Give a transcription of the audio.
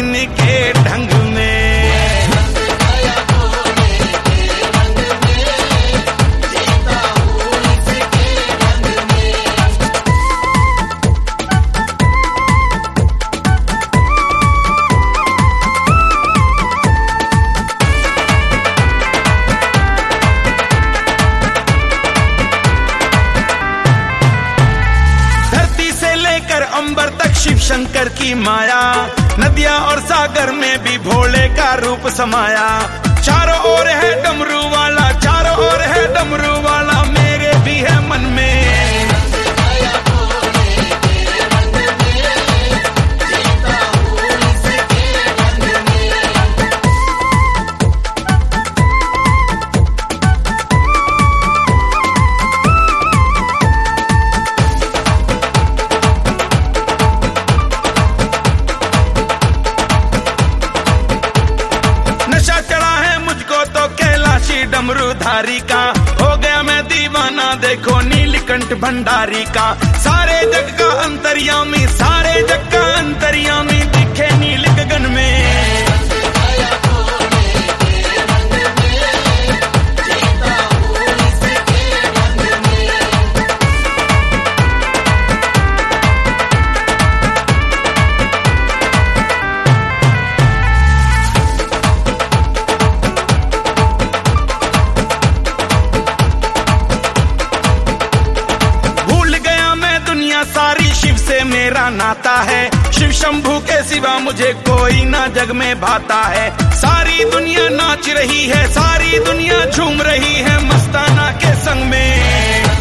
इनके ढंग में। अंबर तक शिव शंकर की माया, नदियां और सागर में भी भोले का रूप समाया। चारों ओर है डमरू वाला, चारों ओर है डमरू वाला, मेरे भी है मन में। डमरूधारी का हो गया मैं दीवाना, देखो नीलकंठ भंडारी का। सारे जग का अंतर्यामी, सारे जग का अंतर्यामी दिखे नील गगन में। सारी शिव से मेरा नाता है, शिव शंभू के सिवा मुझे कोई ना जग में भाता है। सारी दुनिया नाच रही है, सारी दुनिया झूम रही है मस्ताना के संग में।